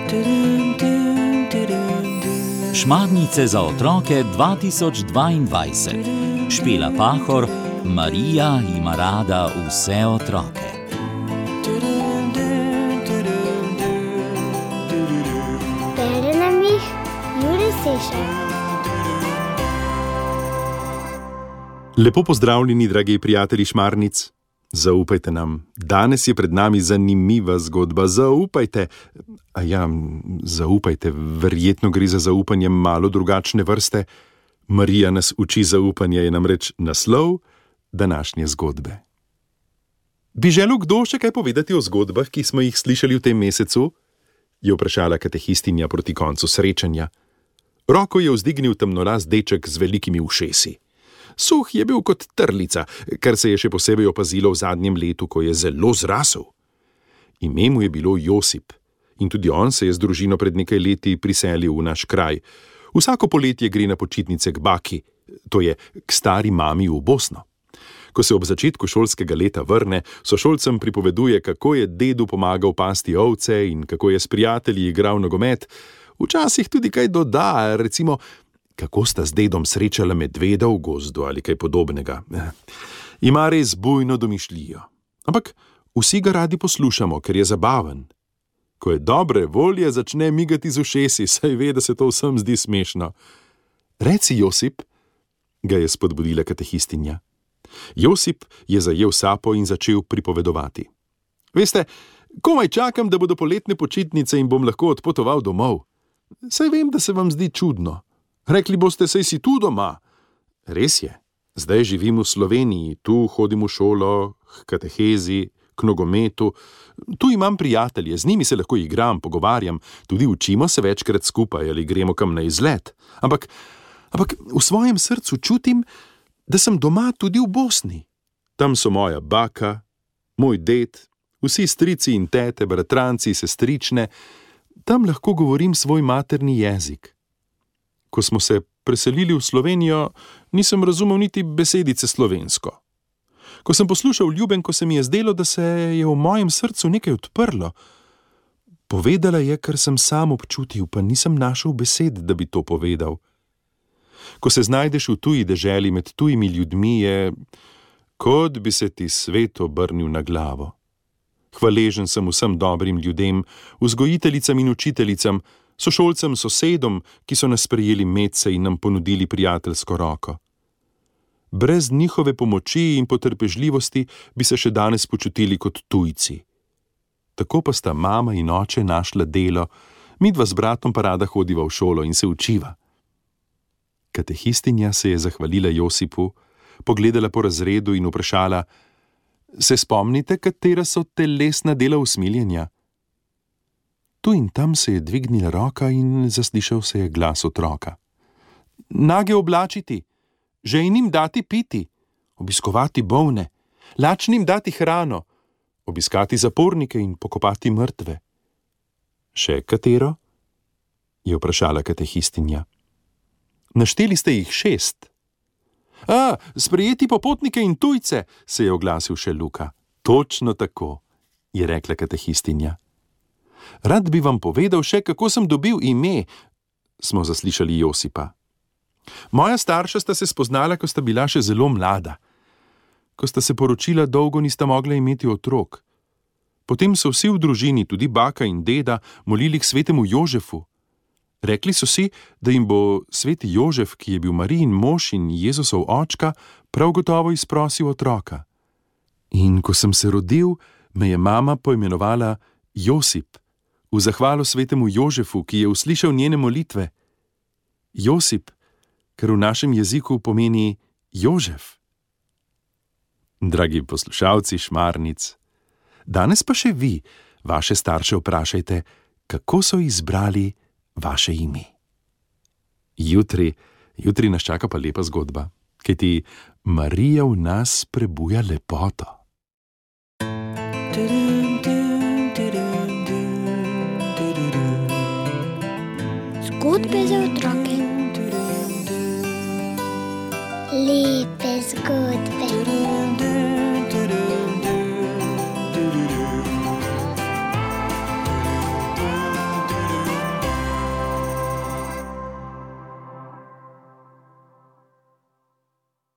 Šmarnice za otroke 2022. Špela Pahor, Marija ima rada vse otroke. Bere nam jih Jure Sešar. Lepo pozdravljeni, dragi prijatelji Šmarnic. Zaupajte nam, danes je pred nami zanimiva zgodba. Zaupajte. Zaupajte, verjetno gre za zaupanje malo drugačne vrste. Marija nas uči zaupanje, je namreč naslov današnje zgodbe. Bi želel kdo še kaj povedati o zgodbah, ki smo jih slišali v tem mesecu? Je vprašala katehistinja proti koncu srečanja. Roko je vzdignil temnolas deček z velikimi ušesi. Suh je bil kot trlica, kar se je še posebej opazilo v zadnjem letu, ko je zelo zrasel. Ime mu je bilo Josip in tudi on se je z družino pred nekaj leti priselil v naš kraj. Vsako poletje gre na počitnice k baki, to je k stari mami v Bosno. Ko se ob začetku šolskega leta vrne, sošolcem pripoveduje, kako je dedu pomagal pasti ovce in kako je s prijatelji igral nogomet. Včasih tudi kaj doda, recimo, kako sta z dedom srečala medveda v gozdu ali kaj podobnega. Ima res bujno domišljijo. Ampak vsi ga radi poslušamo, ker je zabaven. Ko je dobre volje, začne migati z ušesi, saj ve, da se to vsem zdi smešno. Reci, Josip, ga je spodbudila katehistinja. Josip je zajel sapo in začel pripovedovati. Veste, komaj čakam, da bodo poletne počitnice in bom lahko odpotoval domov. Saj vem, da se vam zdi čudno. Rekli boste, saj si tu doma. Res je, zdaj živim v Sloveniji, tu hodim v šolo, k katehezi, k nogometu. Tu imam prijatelje, z njimi se lahko igram, pogovarjam, tudi učimo se večkrat skupaj ali gremo kam na izlet. Ampak v svojem srcu čutim, da sem doma tudi v Bosni. Tam so moja baka, moj ded, vsi strici in tete, bratranci, sestrične. Tam lahko govorim svoj materni jezik. Ko smo se preselili v Slovenijo, nisem razumel niti besedice slovensko. Ko sem poslušal Ljubenko, se mi je zdelo, da se je v mojem srcu nekaj odprlo. Povedala je, kar sem sam občutil, pa nisem našel besed, da bi to povedal. Ko se znajdeš v tuji deželi med tujimi ljudmi, je, kot bi se ti svet obrnil na glavo. Hvaležen sem vsem dobrim ljudem, vzgojiteljicam in učiteljicam, sošolcem, sosedom, ki so nas sprejeli medse in nam ponudili prijateljsko roko. Brez njihove pomoči in potrpežljivosti bi se še danes počutili kot tujci. Tako pa sta mama in oče našla delo, midva z bratom pa rada hodiva v šolo in se učiva. Katehistinja se je zahvalila Josipu, pogledala po razredu in vprašala: Se spomnite, katera so telesna dela usmiljenja? Tu in tam se je dvignila roka in zaslišal se je glas otroka. Nage oblačiti, žejnim dati piti, obiskovati bolne, lačnim dati hrano, obiskati zapornike in pokopati mrtve. Še katero? Je vprašala katehistinja. Našteli ste jih 6. Sprejeti popotnike in tujce, se je oglasil še Luka. Točno tako, je rekla katehistinja. Rad bi vam povedal še, kako sem dobil ime, smo zaslišali Josipa. Moja starša sta se spoznala, ko sta bila še zelo mlada. Ko sta se poročila, dolgo nista mogla imeti otrok. Potem so vsi v družini, tudi baka in deda, molili k svetemu Jožefu. Rekli so si, da jim bo sveti Jožef, ki je bil Marijin mož in Jezusov očka, prav gotovo izprosil otroka. In ko sem se rodil, me je mama poimenovala Josip, v zahvalo svetemu Jožefu, ki je uslišal njene molitve. Josip, ker v našem jeziku pomeni Jožef. Dragi poslušalci Šmarnic, danes pa še vi, vaše starše vprašajte, kako so izbrali vaše ime. Jutri nas čaka pa lepa zgodba, kajti Marija v nas prebuja lepoto. Zgodbe za otroke.